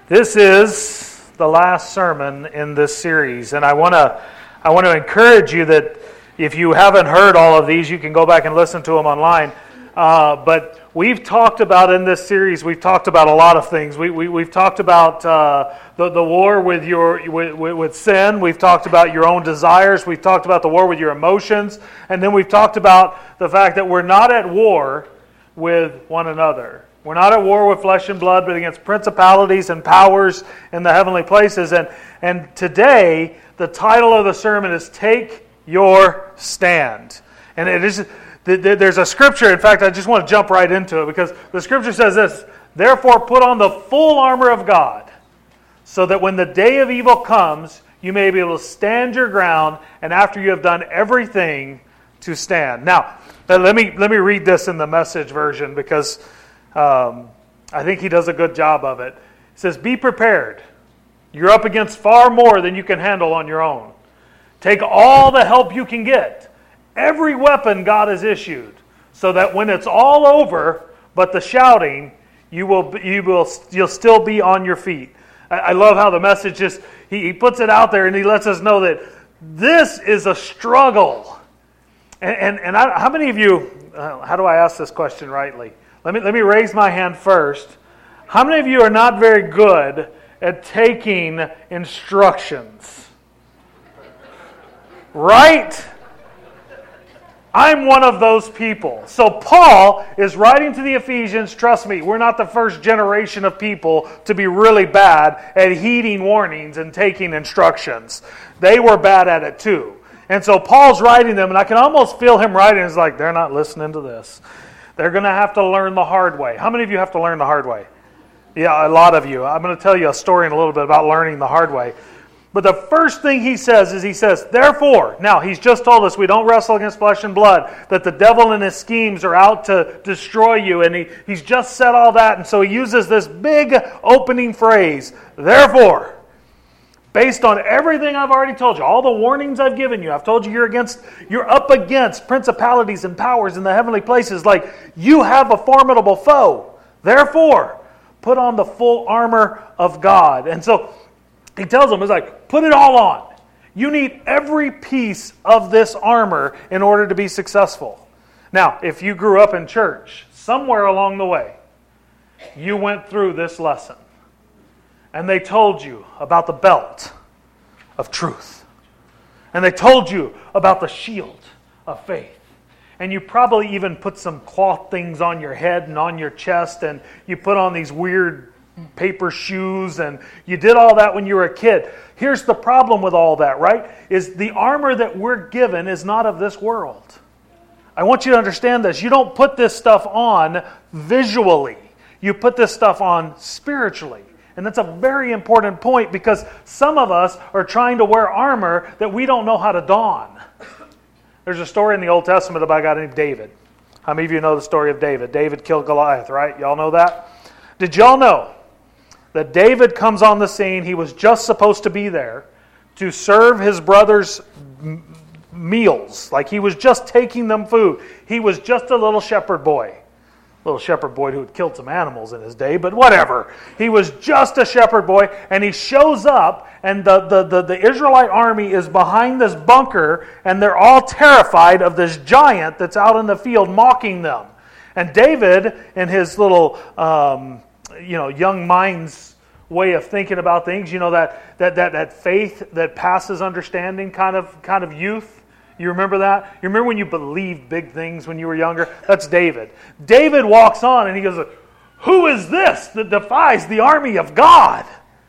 This is the last sermon in this series, and I want to encourage you that if you haven't heard all of these, you can go back and listen to them online. But we've talked about in this series, we've talked about a lot of things. We've talked about the war with sin. We've talked about your own desires. We've talked about the war with your emotions, and then we've talked about the fact that we're not at war with one another. We're not at war with flesh and blood, but against principalities and powers in the heavenly places. And today, the title of the sermon is Take Your Stand. And it is, there's a scripture, in fact, I just want to jump right into it, because the scripture says this: "Therefore put on the full armor of God, so that when the day of evil comes, you may be able to stand your ground, and after you have done everything, to stand." Now, let me read this in the Message version, because I think he does a good job of it. It says, "Be prepared. You're up against far more than you can handle on your own. Take all the help you can get, every weapon God has issued, so that when it's all over, but the shouting, you'll still be on your feet." I love how the Message just, he puts it out there and he lets us know that this is a struggle. And how many of you, how do I ask this question rightly? Let me raise my hand first. How many of you are not very good at taking instructions? Right? I'm one of those people. So Paul is writing to the Ephesians. Trust me, we're not the first generation of people to be really bad at heeding warnings and taking instructions. They were bad at it too. And so Paul's writing them, and I can almost feel him writing. It's like, they're not listening to this. They're going to have to learn the hard way. How many of you have to learn the hard way? Yeah, a lot of you. I'm going to tell you a story in a little bit about learning the hard way. But the first thing he says is, "Therefore," now he's just told us we don't wrestle against flesh and blood, that the devil and his schemes are out to destroy you, and he's just said all that, and so he uses this big opening phrase, "Therefore," based on everything I've already told you, all the warnings I've given you, I've told you you're up against principalities and powers in the heavenly places, like you have a formidable foe. Therefore, put on the full armor of God. And so he tells them, it's like, put it all on. You need every piece of this armor in order to be successful. Now, if you grew up in church, somewhere along the way, you went through this lesson. And they told you about the belt of truth. And they told you about the shield of faith. And you probably even put some cloth things on your head and on your chest, and you put on these weird paper shoes, and you did all that when you were a kid. Here's the problem with all that, right? Is the armor that we're given is not of this world. I want you to understand this. You don't put this stuff on visually. You put this stuff on spiritually. And that's a very important point, because some of us are trying to wear armor that we don't know how to don. There's a story in the Old Testament about a guy named David. How many of you know the story of David? David killed Goliath, right? Y'all know that? Did y'all know that David comes on the scene? He was just supposed to be there to serve his brothers meals. Like he was just taking them food. He was just a little shepherd boy. Little shepherd boy who had killed some animals in his day, but whatever. He was just a shepherd boy, and he shows up, and the Israelite army is behind this bunker, and they're all terrified of this giant that's out in the field mocking them. And David, in his little young mind's way of thinking about things, that faith that passes understanding kind of youth. You remember that? You remember when you believed big things when you were younger? That's David. David walks on and he goes, "Who is this that defies the army of God?"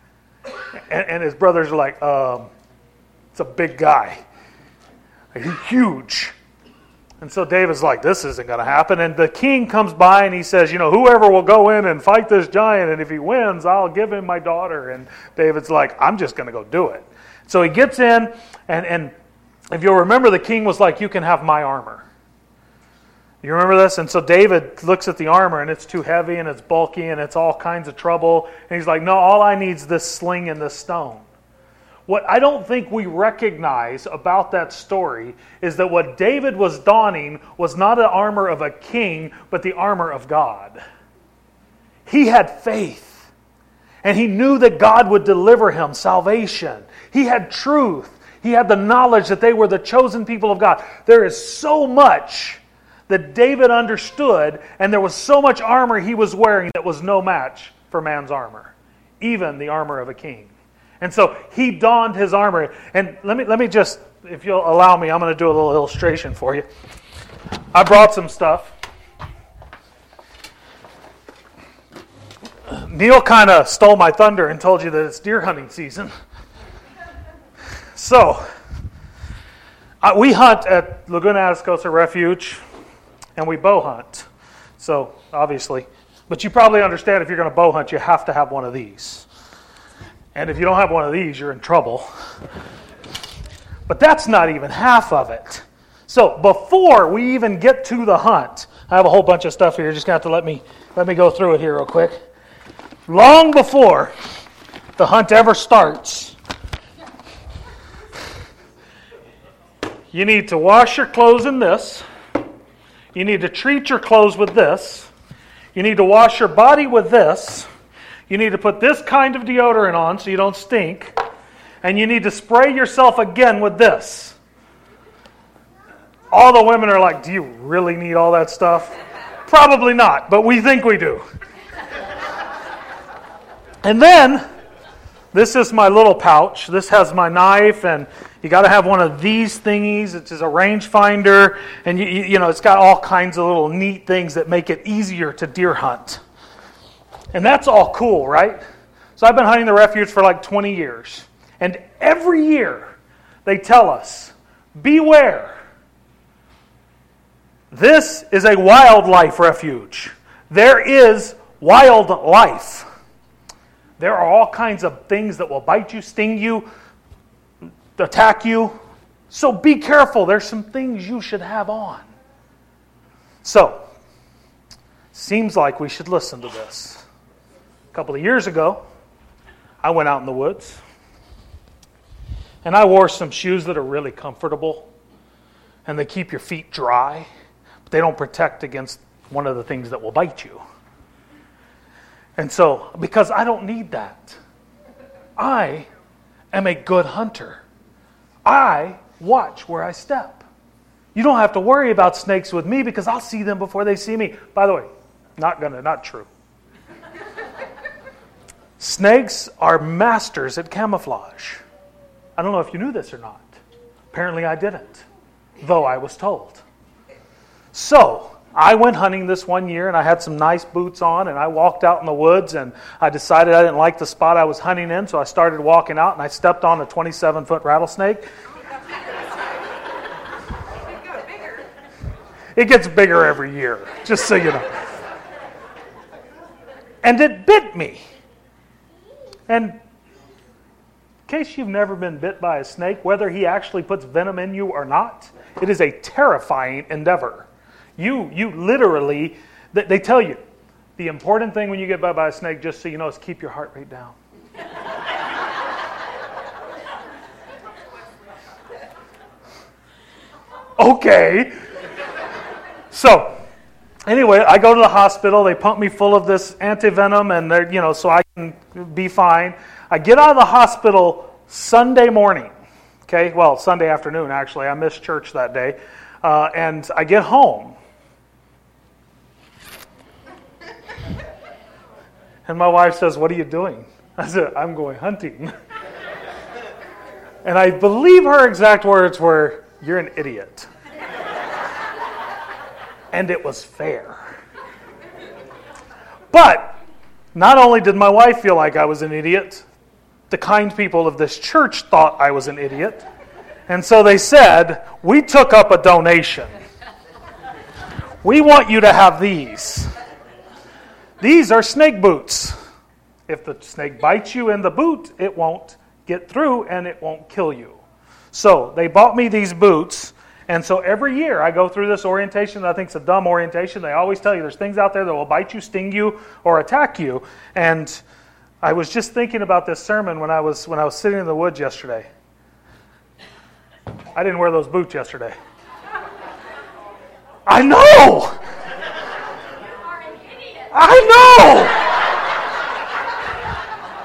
And his brothers are like, "It's a big guy. He's huge." And so David's like, "This isn't going to happen." And the king comes by and he says, "Whoever will go in and fight this giant, and if he wins, I'll give him my daughter." And David's like, "I'm just going to go do it." So he gets in, and if you'll remember, the king was like, "You can have my armor." You remember this? And so David looks at the armor, and it's too heavy, and it's bulky, and it's all kinds of trouble. And he's like, "No, all I need is this sling and this stone." What I don't think we recognize about that story is that what David was donning was not the armor of a king, but the armor of God. He had faith. And he knew that God would deliver him salvation. He had truth. He had the knowledge that they were the chosen people of God. There is so much that David understood, and there was so much armor he was wearing that was no match for man's armor, even the armor of a king. And so he donned his armor. And let me just, if you'll allow me, I'm going to do a little illustration for you. I brought some stuff. Neil kind of stole my thunder and told you that it's deer hunting season. So, we hunt at Laguna Atascosa Refuge, and we bow hunt. So, obviously. But you probably understand if you're going to bow hunt, you have to have one of these. And if you don't have one of these, you're in trouble. But that's not even half of it. So, before we even get to the hunt, I have a whole bunch of stuff here. You're just going to have to let me go through it here real quick. Long before the hunt ever starts, you need to wash your clothes in this. You need to treat your clothes with this. You need to wash your body with this. You need to put this kind of deodorant on so you don't stink. And you need to spray yourself again with this. All the women are like, do you really need all that stuff? Probably not, but we think we do. And then, this is my little pouch. This has my knife, and you got to have one of these thingies. It's a rangefinder, and you know it's got all kinds of little neat things that make it easier to deer hunt. And that's all cool, right? So I've been hunting the refuge for like 20 years, and every year they tell us, beware. This is a wildlife refuge. There is wildlife. There are all kinds of things that will bite you, sting you, attack you. So be careful. There's some things you should have on. So, seems like we should listen to this. A couple of years ago, I went out in the woods. And I wore some shoes that are really comfortable. And they keep your feet dry. But they don't protect against one of the things that will bite you. And so, because I don't need that. I am a good hunter. I watch where I step. You don't have to worry about snakes with me because I'll see them before they see me. By the way, not true. Snakes are masters at camouflage. I don't know if you knew this or not. Apparently I didn't, though I was told. So, I went hunting this one year, and I had some nice boots on, and I walked out in the woods, and I decided I didn't like the spot I was hunting in, so I started walking out, and I stepped on a 27-foot rattlesnake. It gets bigger every year, just so you know. And it bit me. And in case you've never been bit by a snake, whether he actually puts venom in you or not, it is a terrifying endeavor. You literally, they tell you, the important thing when you get bit by a snake, just so you know, is keep your heart rate down. Okay. So, anyway, I go to the hospital. They pump me full of this antivenom, and they're, so I can be fine. I get out of the hospital Sunday morning. Okay, well, Sunday afternoon, actually. I missed church that day. And I get home. And my wife says, "What are you doing?" I said, "I'm going hunting." And I believe her exact words were, "You're an idiot." And it was fair. But not only did my wife feel like I was an idiot, the kind people of this church thought I was an idiot. And so they said, "We took up a donation. We want you to have these. These are snake boots. If the snake bites you in the boot, it won't get through and it won't kill you." So they bought me these boots. And so every year I go through this orientation that I think is a dumb orientation. They always tell you there's things out there that will bite you, sting you, or attack you. And I was just thinking about this sermon when I was sitting in the woods yesterday. I didn't wear those boots yesterday. I know! I know!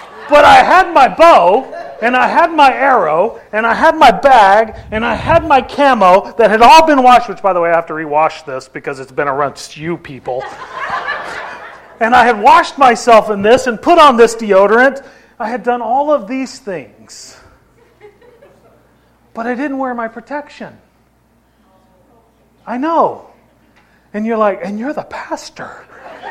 had my bow, and I had my arrow, and I had my bag, and I had my camo that had all been washed, which, by the way, I have to rewash this because it's been against you people. And I had washed myself in this and put on this deodorant. I had done all of these things. But I didn't wear my protection. I know. And you're like, and you're the pastor.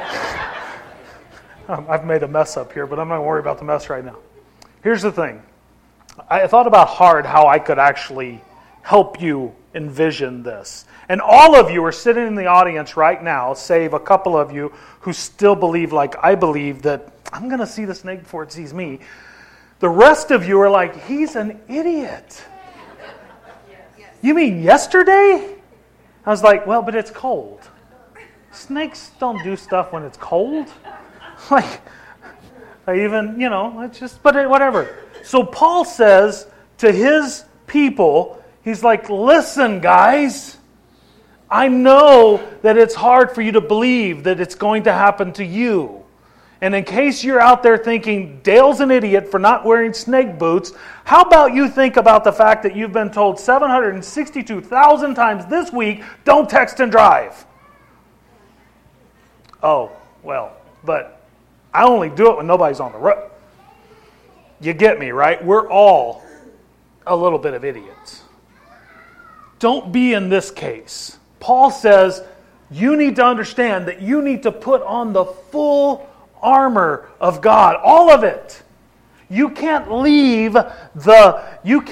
I've made a mess up here, but I'm not going to worry about the mess right now. Here's the thing. I thought about hard how I could actually help you envision this. And all of you are sitting in the audience right now, save a couple of you who still believe like I believe that I'm going to see the snake before it sees me. The rest of you are like, he's an idiot. You mean yesterday? I was like, well, but it's cold. Snakes don't do stuff when it's cold. Like, I even, it's just, but whatever. So Paul says to his people, he's like, listen, guys, I know that it's hard for you to believe that it's going to happen to you. And in case you're out there thinking, Dale's an idiot for not wearing snake boots, how about you think about the fact that you've been told 762,000 times this week, don't text and drive. Oh, well, but I only do it when nobody's on the road. You get me, right? We're all a little bit of idiots. Don't be in this case. Paul says you need to understand that you need to put on the full armor of God, all of it. You can't leave the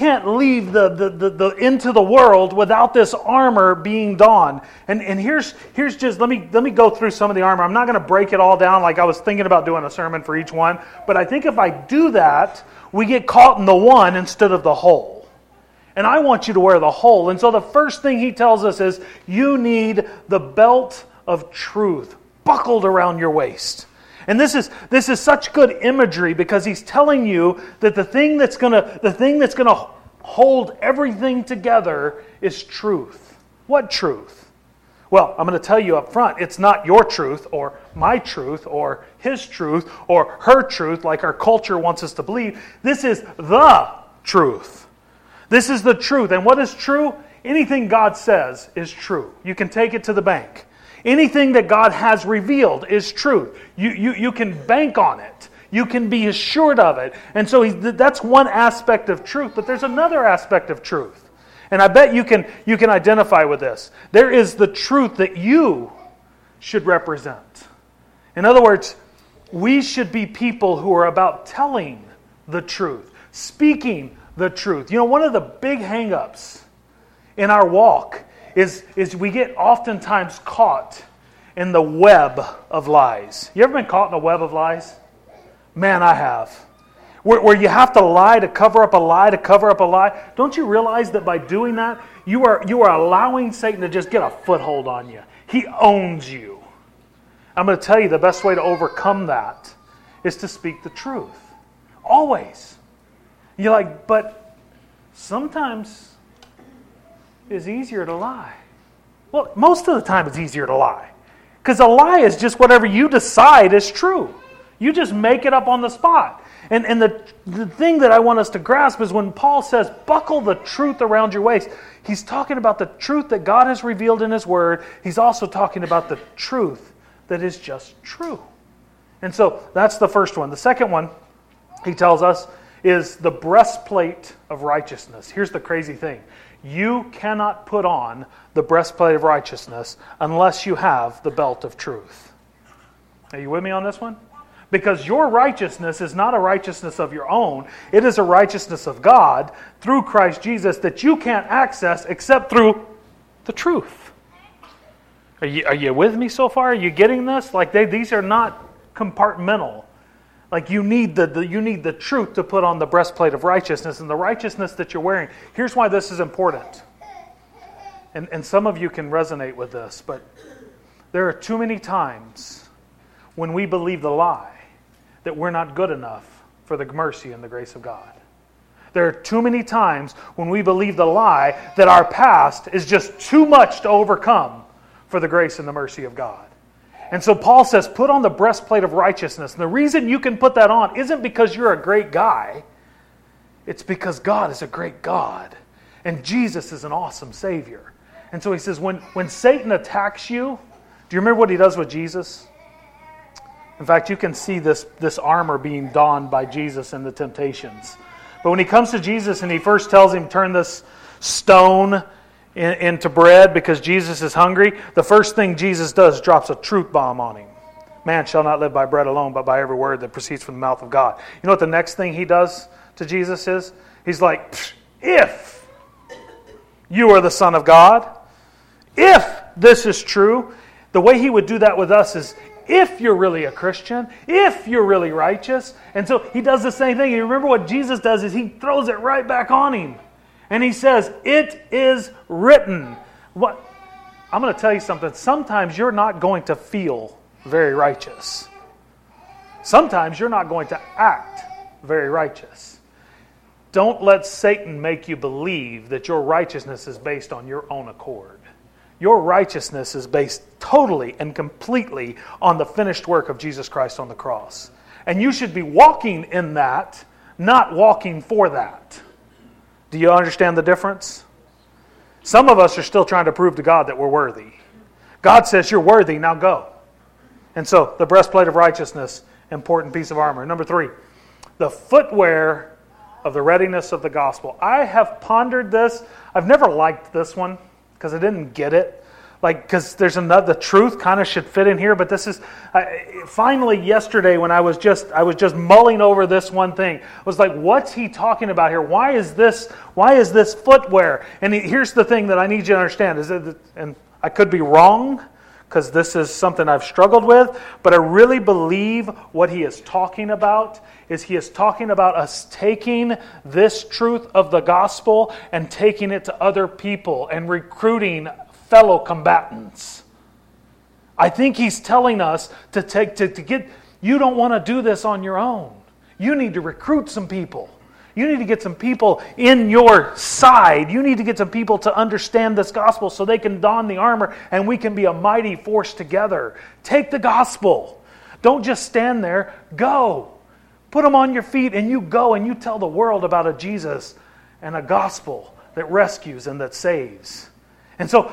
into the world without this armor being donned. And here's just let me go through some of the armor. I'm not going to break it all down like I was thinking about doing a sermon for each one, but I think if I do that, we get caught in the one instead of the whole. And I want you to wear the whole. And so the first thing he tells us is you need the belt of truth buckled around your waist. And this is such good imagery because he's telling you that the thing that's gonna hold everything together is truth. What truth? Well, I'm going to tell you up front, it's not your truth or my truth or his truth or her truth like our culture wants us to believe. This is the truth. This is the truth. And what is true? Anything God says is true. You can take it to the bank. Anything that God has revealed is truth. You can bank on it. You can be assured of it. And so that's one aspect of truth, but there's another aspect of truth. And I bet you can identify with this. There is the truth that you should represent. In other words, we should be people who are about telling the truth, speaking the truth. One of the big hang-ups in our walk is we get oftentimes caught in the web of lies. You ever been caught in a web of lies? Man, I have. Where you have to lie to cover up a lie to cover up a lie. Don't you realize that by doing that, you are allowing Satan to just get a foothold on you. He owns you. I'm going to tell you the best way to overcome that is to speak the truth. Always. You're like, but sometimes it's easier to lie. Well, most of the time it's easier to lie. Because a lie is just whatever you decide is true. You just make it up on the spot. And the thing that I want us to grasp is when Paul says, buckle the truth around your waist, he's talking about the truth that God has revealed in His Word. He's also talking about the truth that is just true. And so that's the first one. The second one, he tells us, is the breastplate of righteousness. Here's the crazy thing. You cannot put on the breastplate of righteousness unless you have the belt of truth. Are you with me on this one? Because your righteousness is not a righteousness of your own. It is a righteousness of God through Christ Jesus that you can't access except through the truth. Are you with me so far? Are you getting this? Like these are not compartmental. Like you need the truth to put on the breastplate of righteousness, and the righteousness that you're wearing. Here's why this is important. And some of you can resonate with this, but there are too many times when we believe the lie that we're not good enough for the mercy and the grace of God. There are too many times when we believe the lie that our past is just too much to overcome for the grace and the mercy of God. And so Paul says, put on the breastplate of righteousness. And the reason you can put that on isn't because you're a great guy. It's because God is a great God. And Jesus is an awesome Savior. And so he says, when Satan attacks you, do you remember what he does with Jesus? In fact, you can see this armor being donned by Jesus in the temptations. But when he comes to Jesus and he first tells him, turn this stone into bread because Jesus is hungry, the first thing Jesus does is drops a truth bomb on him. Man shall not live by bread alone, but by every word that proceeds from the mouth of God. You know what the next thing he does to Jesus is? He's like, if you are the Son of God, if this is true, the way he would do that with us is, if you're really a Christian, if you're really righteous. And so he does the same thing. You remember what Jesus does is he throws it right back on him. And he says, it is written. What? I'm going to tell you something. Sometimes you're not going to feel very righteous. Sometimes you're not going to act very righteous. Don't let Satan make you believe that your righteousness is based on your own accord. Your righteousness is based totally and completely on the finished work of Jesus Christ on the cross. And you should be walking in that, not walking for that. Do you understand the difference? Some of us are still trying to prove to God that we're worthy. God says you're worthy, now go. And so, the breastplate of righteousness, important piece of armor. Number 3, the footwear of the readiness of the gospel. I have pondered this. I've never liked this one because I didn't get it. Because there's the truth kind of should fit in here, but this is finally yesterday when I was just mulling over this one thing. I was like, what's he talking about here? Why is this footwear? And here's the thing that I need you to understand is that, and I could be wrong because this is something I've struggled with, but I really believe what he is talking about is he is talking about us taking this truth of the gospel and taking it to other people and recruiting fellow combatants. I think he's telling us to get, you don't want to do this on your own. You need to recruit some people. You need to get some people in your side. You need to get some people to understand this gospel so they can don the armor and we can be a mighty force together. Take the gospel. Don't just stand there. Go. Put them on your feet and you go and you tell the world about a Jesus and a gospel that rescues and that saves. And so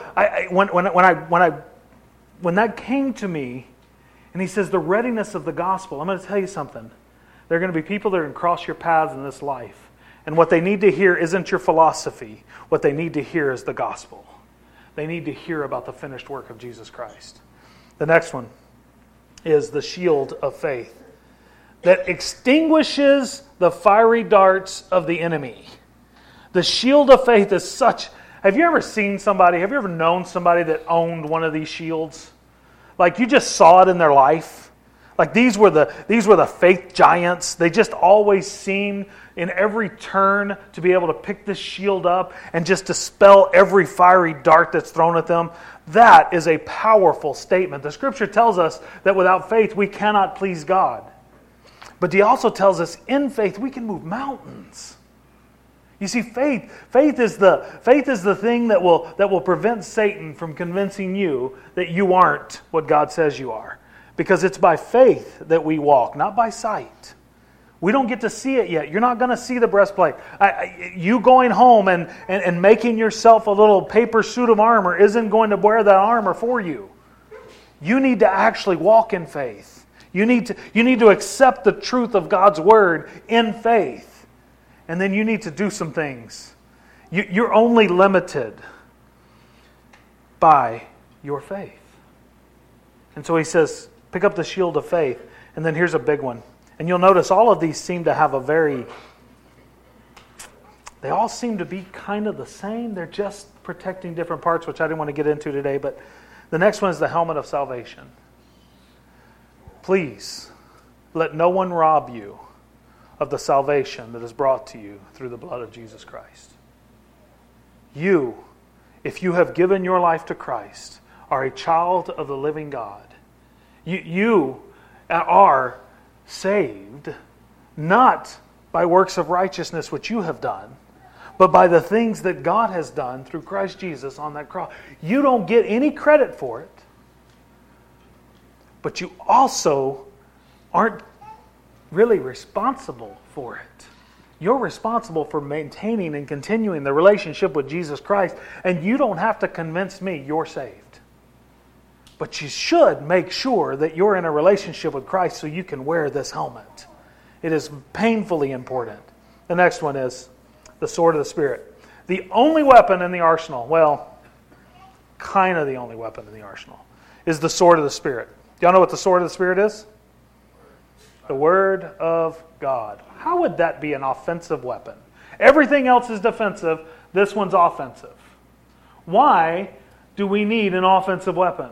when that came to me, and he says the readiness of the gospel, I'm going to tell you something. There are going to be people that are going to cross your paths in this life. And what they need to hear isn't your philosophy. What they need to hear is the gospel. They need to hear about the finished work of Jesus Christ. The next one is the shield of faith that extinguishes the fiery darts of the enemy. The shield of faith is such... Have you ever seen somebody, have you ever known somebody that owned one of these shields? Like you just saw it in their life. Like these were the faith giants. They just always seemed in every turn to be able to pick this shield up and just dispel every fiery dart that's thrown at them. That is a powerful statement. The Scripture tells us that without faith we cannot please God. But he also tells us in faith we can move mountains. You see, faith is the thing that will prevent Satan from convincing you that you aren't what God says you are. Because it's by faith that we walk, not by sight. We don't get to see it yet. You're not going to see the breastplate. You going home and making yourself a little paper suit of armor isn't going to wear that armor for you. You need to actually walk in faith. You need to accept the truth of God's word in faith. And then you need to do some things. You're only limited by your faith. And so he says, pick up the shield of faith. And then here's a big one. And you'll notice all of these seem to have they all seem to be kind of the same. They're just protecting different parts, which I didn't want to get into today. But the next one is the helmet of salvation. Please, let no one rob you of the salvation that is brought to you through the blood of Jesus Christ. You, if you have given your life to Christ, are a child of the living God. You are saved not by works of righteousness which you have done, but by the things that God has done through Christ Jesus on that cross. You don't get any credit for it. but you also aren't really responsible for it. You're responsible for maintaining and continuing the relationship with Jesus Christ, and you don't have to convince me you're saved. But you should make sure that you're in a relationship with Christ so you can wear this helmet. It is painfully important. The next one is the sword of the Spirit. The only weapon in the arsenal, well, kind of the only weapon in the arsenal, is the sword of the Spirit. Do y'all know what the sword of the Spirit is? The Word of God. How would that be an offensive weapon? Everything else is defensive. This one's offensive. Why do we need an offensive weapon?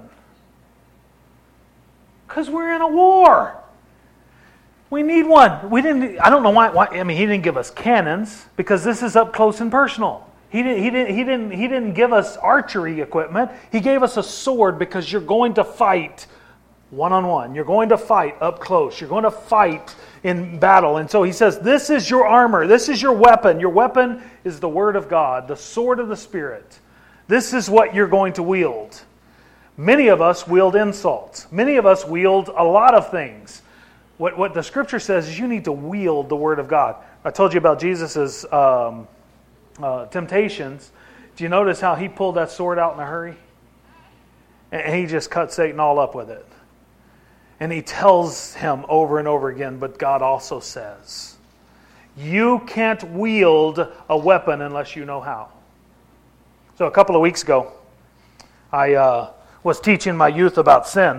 Because we're in a war. We need one. I don't know why. I mean, he didn't give us cannons because this is up close and personal. He didn't give us archery equipment. He gave us a sword because you're going to fight one-on-one. You're going to fight up close. You're going to fight in battle. And so he says, this is your armor. This is your weapon. Your weapon is the Word of God, the sword of the Spirit. This is what you're going to wield. Many of us wield insults. Many of us wield a lot of things. What the Scripture says is you need to wield the Word of God. I told you about Jesus' temptations. Do you notice how he pulled that sword out in a hurry? And he just cut Satan all up with it. And he tells him over and over again, but God also says, you can't wield a weapon unless you know how. So a couple of weeks ago, I was teaching my youth about sin.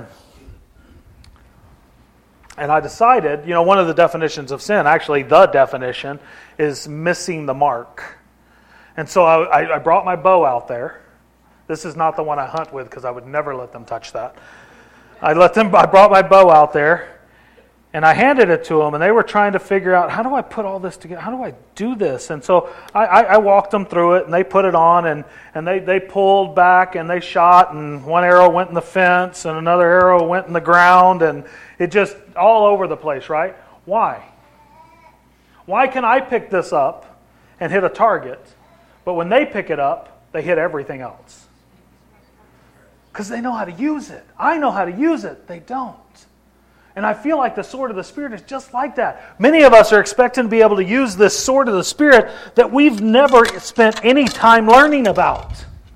And I decided, one of the definitions of sin, actually the definition, is missing the mark. And so I brought my bow out there. This is not the one I hunt with because I would never let them touch that. I brought my bow out there, and I handed it to them, and they were trying to figure out, how do I put all this together? How do I do this? And so I walked them through it, and they put it on, and they pulled back, and they shot, and one arrow went in the fence, and another arrow went in the ground, and it just all over the place, right? Why? Why can I pick this up and hit a target, but when they pick it up, they hit everything else? Because they know how to use it. I know how to use it. They don't. And I feel like the sword of the Spirit is just like that. Many of us are expecting to be able to use this sword of the Spirit that we've never spent any time learning about.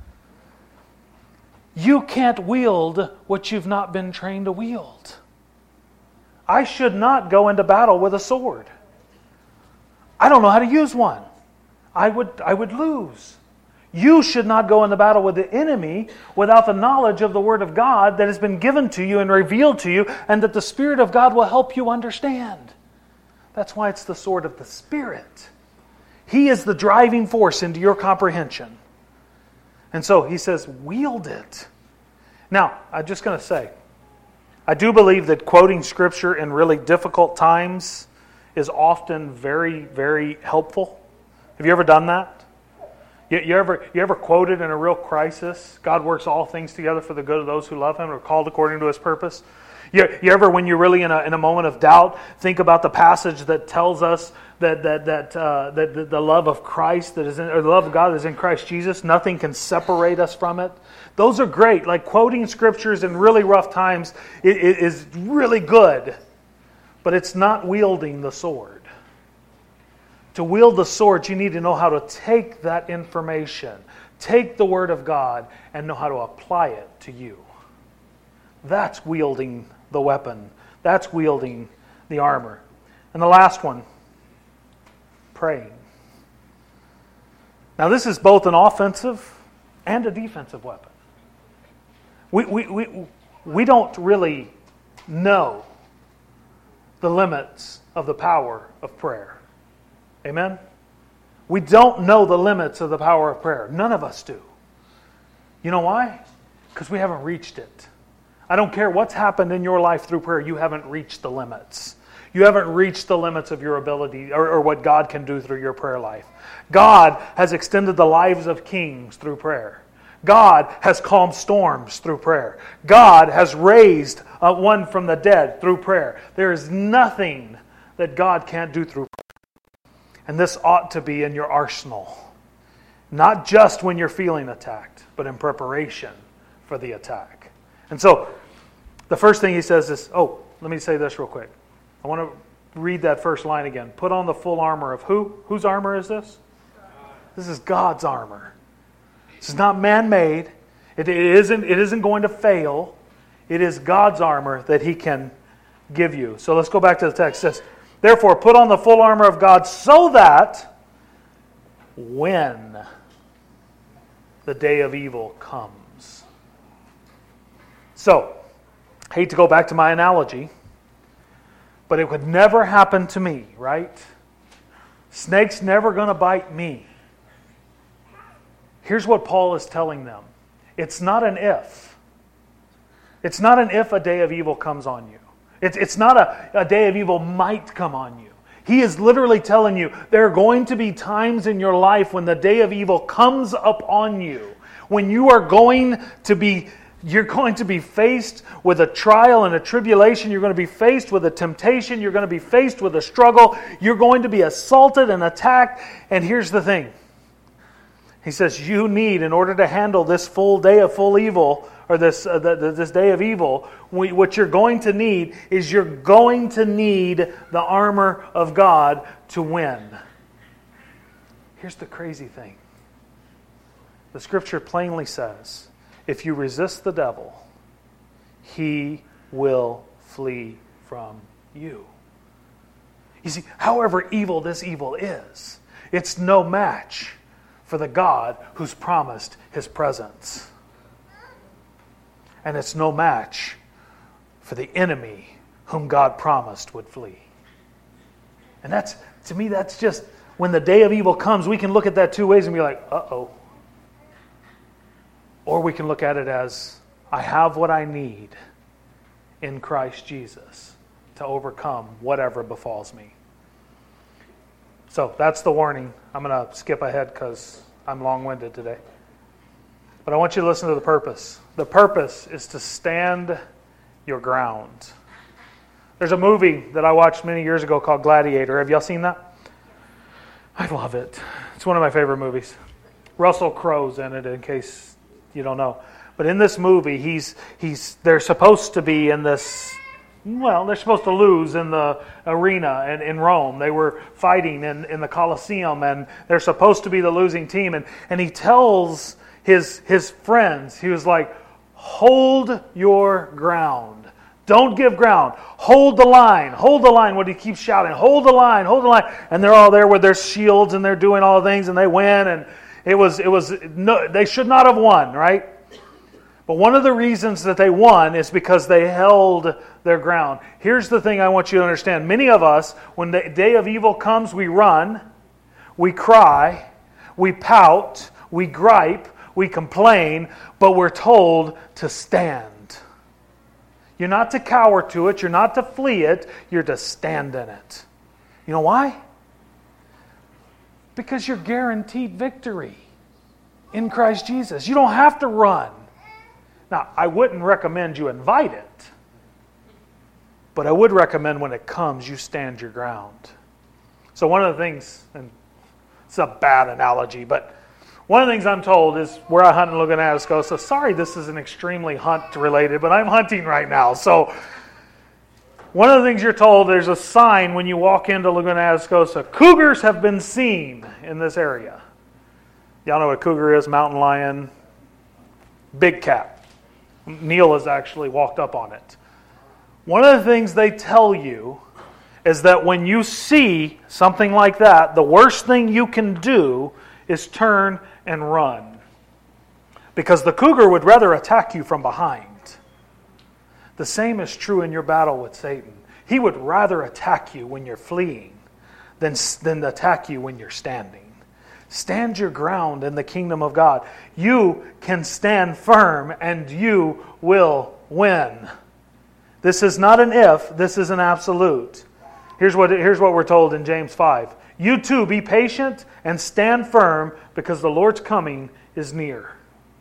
You can't wield what you've not been trained to wield. I should not go into battle with a sword. I don't know how to use one. I would lose. You should not go into battle with the enemy without the knowledge of the Word of God that has been given to you and revealed to you, and that the Spirit of God will help you understand. That's why it's the sword of the Spirit. He is the driving force into your comprehension. And so he says, wield it. Now, I'm just going to say, I do believe that quoting Scripture in really difficult times is often very, very helpful. Have you ever done that? You ever quoted in a real crisis, God works all things together for the good of those who love Him, or called according to His purpose? You ever, when you're really in a moment of doubt, think about the passage that tells us that the love of Christ or the love of God that is in Christ Jesus, nothing can separate us from it? Those are great. Like quoting Scriptures in really rough times is really good, but it's not wielding the sword. To wield the sword, you need to know how to take that information, take the Word of God, and know how to apply it to you. That's wielding the weapon. That's wielding the armor. And the last one, praying. Now this is both an offensive and a defensive weapon. We don't really know the limits of the power of prayer. Amen? We don't know the limits of the power of prayer. None of us do. You know why? Because we haven't reached it. I don't care what's happened in your life through prayer, you haven't reached the limits. You haven't reached the limits of your ability or what God can do through your prayer life. God has extended the lives of kings through prayer. God has calmed storms through prayer. God has raised one from the dead through prayer. There is nothing that God can't do through prayer. And this ought to be in your arsenal. Not just when you're feeling attacked, but in preparation for the attack. And so, The first thing he says is, let me say this real quick. I want to read that first line again. Put on the full armor of who? Whose armor is this? This is God's armor. This is not man-made. It isn't going to fail. It is God's armor that He can give you. So let's go back to the text. It says, therefore, put on the full armor of God so that when the day of evil comes. So, I hate to go back to my analogy, but it would never happen to me, right? Snake's never going to bite me. Here's what Paul is telling them. It's not an if. It's not an if a day of evil comes on you. It's not a day of evil might come on you. He is literally telling you there are going to be times in your life when the day of evil comes up on you. When you're going to be faced with a trial and a tribulation. You're going to be faced with a temptation. You're going to be faced with a struggle. You're going to be assaulted and attacked. And here's the thing. He says you need, in order to handle this full day of full evil, or this day of evil, what you're going to need is you're going to need the armor of God to win. Here's the crazy thing. The Scripture plainly says, if you resist the devil, he will flee from you. You see, however evil this evil is, it's no match for the God who's promised His presence. And it's no match for the enemy whom God promised would flee. And to me, that's just, when the day of evil comes, we can look at that two ways and be like, uh-oh. Or we can look at it as, I have what I need in Christ Jesus to overcome whatever befalls me. So that's the warning. I'm going to skip ahead because I'm long-winded today. But I want you to listen to the purpose. The purpose is to stand your ground. There's a movie that I watched many years ago called Gladiator. Have y'all seen that? I love it. It's one of my favorite movies. Russell Crowe's in it, in case you don't know. But in this movie, they're supposed to be in this... Well, they're supposed to lose in the arena in Rome. They were fighting in the Colosseum, and they're supposed to be the losing team. And he tells his friends, he was like, hold your ground. Don't give ground. Hold the line. Hold the line. What he keeps shouting, hold the line, hold the line. And they're all there with their shields, and they're doing all the things, and they win. And they should not have won, right? But one of the reasons that they won is because they held their ground. Here's the thing I want you to understand. Many of us, when the day of evil comes, we run, we cry, we pout, we gripe, we complain, but we're told to stand. You're not to cower to it, you're not to flee it, you're to stand in it. You know why? Because you're guaranteed victory in Christ Jesus. You don't have to run. Now, I wouldn't recommend you invite it, but I would recommend when it comes, you stand your ground. So one of the things, and it's a bad analogy, but one of the things I'm told is where I hunt in Laguna Atascosa. Sorry, this isn't extremely hunt related, but I'm hunting right now. So one of the things you're told, there's a sign when you walk into Laguna Atascosa. Cougars have been seen in this area. Y'all know what a cougar is? Mountain lion, big cat. Neil has actually walked up on it. One of the things they tell you is that when you see something like that, the worst thing you can do is turn and run. Because the cougar would rather attack you from behind. The same is true in your battle with Satan. He would rather attack you when you're fleeing than attack you when you're standing. Stand your ground in the kingdom of God. You can stand firm and you will win. This is not an if, this is an absolute. Here's what we're told in James 5. You too, be patient and stand firm because the Lord's coming is near.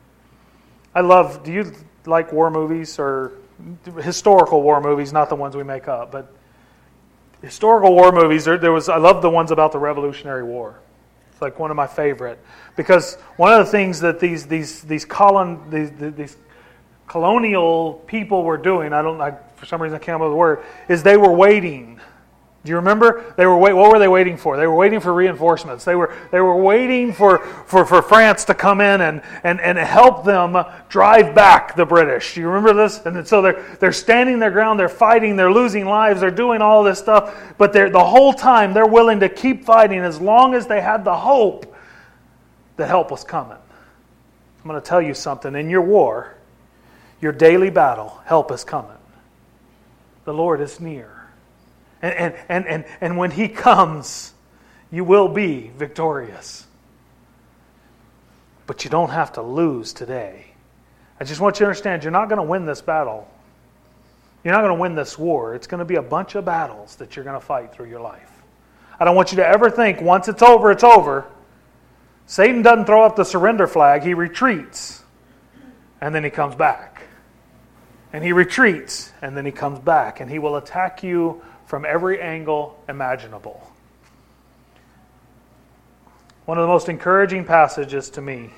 Do you like war movies or historical war movies, not the ones we make up, but historical war movies, I love the ones about the Revolutionary War. Like one of my favorite, because one of the things that these colonial people were doing, for some reason I can't remember the word, is they were waiting. Do you remember? What were they waiting for? They were waiting for reinforcements. They were waiting for France to come in and help them drive back the British. Do you remember this? And so they're standing their ground, they're fighting, they're losing lives, they're doing all this stuff, but the whole time they're willing to keep fighting as long as they had the hope that help was coming. I'm going to tell you something. In your war, your daily battle, help is coming. The Lord is near. And when He comes, you will be victorious. But you don't have to lose today. I just want you to understand, you're not going to win this battle. You're not going to win this war. It's going to be a bunch of battles that you're going to fight through your life. I don't want you to ever think, once it's over, it's over. Satan doesn't throw up the surrender flag. He retreats. And then he comes back. And he retreats. And then he comes back. And he will attack you from every angle imaginable. One of the most encouraging passages to me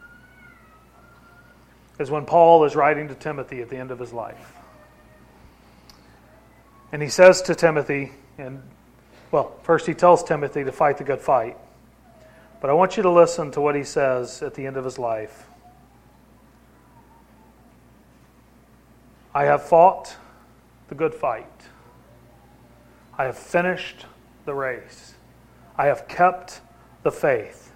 is when Paul is writing to Timothy at the end of his life. And he says to Timothy, first he tells Timothy to fight the good fight. But I want you to listen to what he says at the end of his life. I have fought the good fight. I have finished the race. I have kept the faith.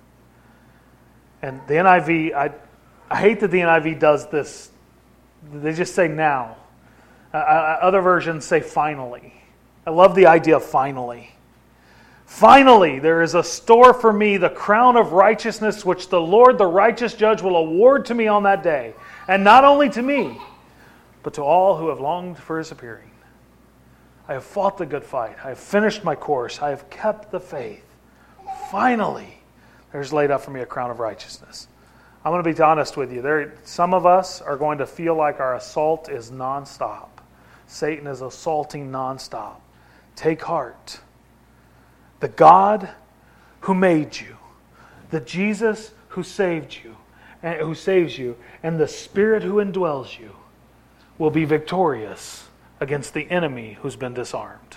And the NIV, I hate that the NIV does this. They just say now. Other versions say finally. I love the idea of finally. Finally, there is a store for me, the crown of righteousness, which the Lord, the righteous judge, will award to me on that day. And not only to me, but to all who have longed for His appearing. I have fought the good fight. I have finished my course. I have kept the faith. Finally, there's laid up for me a crown of righteousness. I'm going to be honest with you. Some of us are going to feel like our assault is nonstop. Satan is assaulting nonstop. Take heart. The God who made you, the Jesus who saved you, and who saves you, and the Spirit who indwells you will be victorious against the enemy who's been disarmed.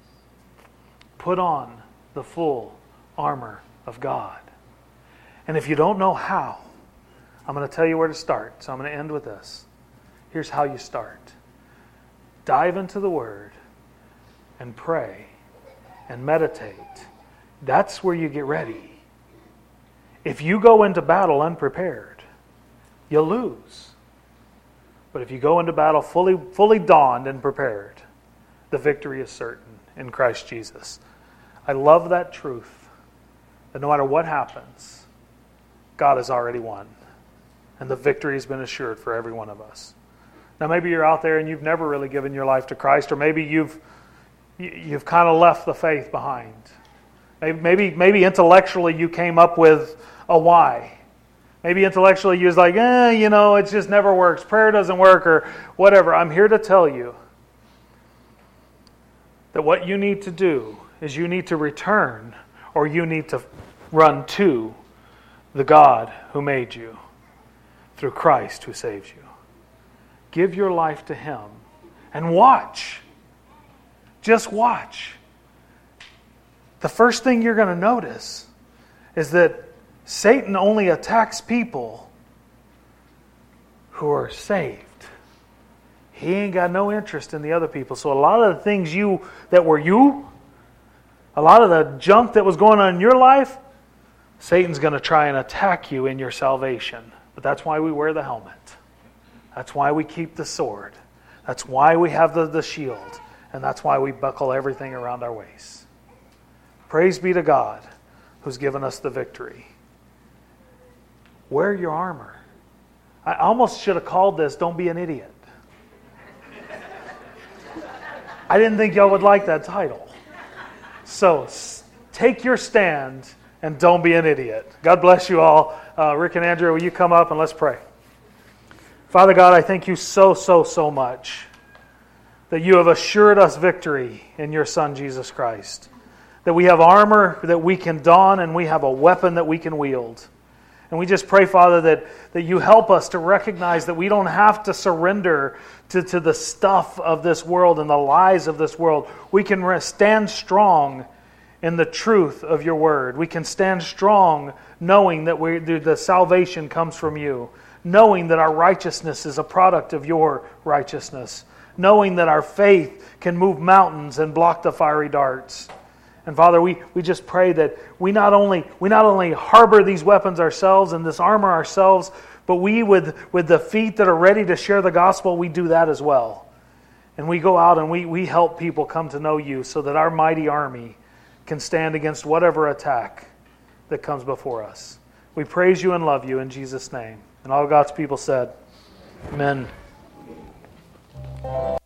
Put on the full armor of God. And if you don't know how, I'm going to tell you where to start. So I'm going to end with this. Here's how you start. Dive into the Word and pray and meditate. That's where you get ready. If you go into battle unprepared, you'll lose. But if you go into battle fully dawned and prepared, the victory is certain in Christ Jesus. I love that truth, that no matter what happens, God has already won. And the victory has been assured for every one of us. Now maybe you're out there and you've never really given your life to Christ, or maybe you've kind of left the faith behind. Maybe intellectually you came up with a why. Maybe intellectually you was like, it just never works. Prayer doesn't work or whatever. I'm here to tell you that what you need to do is you need to return, or you need to run to the God who made you through Christ who saves you. Give your life to Him and watch. Just watch. The first thing you're going to notice is that Satan only attacks people who are saved. He ain't got no interest in the other people. So a lot of the things a lot of the junk that was going on in your life, Satan's going to try and attack you in your salvation. But that's why we wear the helmet. That's why we keep the sword. That's why we have the shield. And that's why we buckle everything around our waist. Praise be to God who's given us the victory. Wear your armor. I almost should have called this, Don't Be an Idiot. I didn't think y'all would like that title. So, take your stand and don't be an idiot. God bless you all. Rick and Andrew, will you come up and let's pray. Father God, I thank you so much that you have assured us victory in your Son, Jesus Christ. That we have armor that we can don and we have a weapon that we can wield. And we just pray, Father, that you help us to recognize that we don't have to surrender to the stuff of this world and the lies of this world. We can stand strong in the truth of your word. We can stand strong knowing that the salvation comes from you, knowing that our righteousness is a product of your righteousness, knowing that our faith can move mountains and block the fiery darts. And Father, we just pray that we not only harbor these weapons ourselves and this armor ourselves, but we with the feet that are ready to share the gospel, we do that as well. And we go out and we help people come to know you so that our mighty army can stand against whatever attack that comes before us. We praise you and love you in Jesus' name. And all God's people said, Amen.